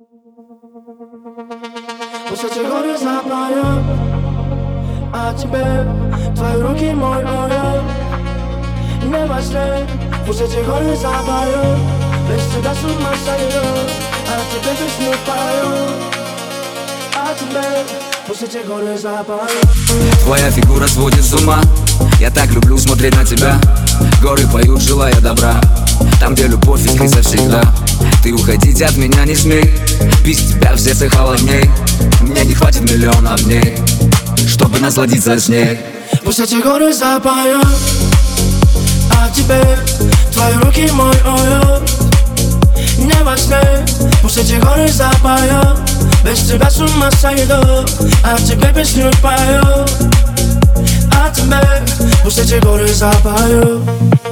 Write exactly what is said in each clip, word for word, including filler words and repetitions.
Пусть эти горы запоют о тебе, твои руки мой орел. Не во сне, пусть эти горы запоют, без тебя с ума сойду, а тебе песню пою. О тебе, пусть эти горы запоют. Твоя фигура сводит с ума, я так люблю смотреть на тебя. Горы поют, желая добра, там, где любовь искрится всегда. Ты уходить от меня не смей, без тебя в сердце холодней. Мне не хватит миллионов дней, чтобы насладиться с ней. Пусть эти горы запоют о тебе, твои руки мой орел. Не во сне, пусть эти горы запоют, без тебя с ума сойду, а тебе песню пою. О тебе, пусть эти горы запоют.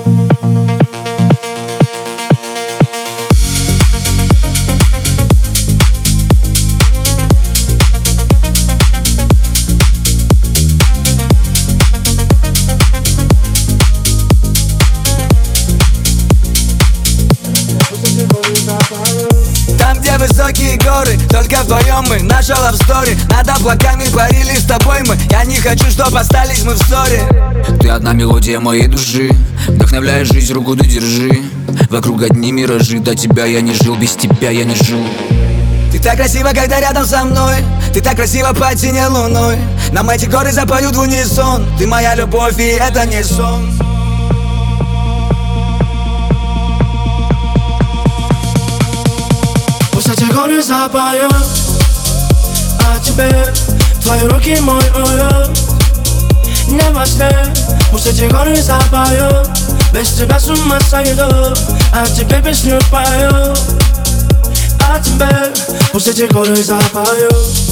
Там, где высокие горы, только вдвоем мы. Наша love story, над облаками парили с тобой мы. Я не хочу, чтоб остались мы в ссоре. Ты одна мелодия моей души, вдохновляешь жизнь, руку ты держи. Вокруг одни миражи, до тебя я не жил, без тебя я не жил. Ты так красива, когда рядом со мной, ты так красиво под синей луной. Нам эти горы запоют в унисон, ты моя любовь, и это не сон. Пусть эти горы запоют о тебе, твои руки мой орел. Не во сне, пусть эти горы запоют, без тебя с ума сойду, а тебе песню пою. О тебе, пусть эти горы запоют.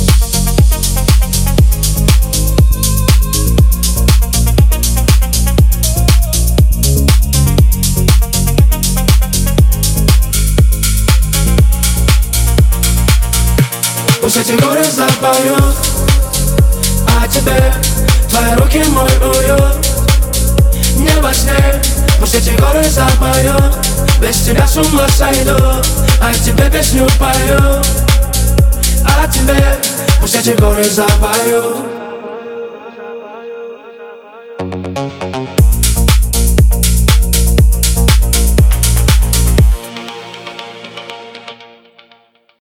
Пусть эти горы запоют о тебе, твои руки мой уют. Не во сне, пусть эти горы запоют, без тебя с ума сойду, а тебе песню пою. О тебе, пусть эти горы запоют.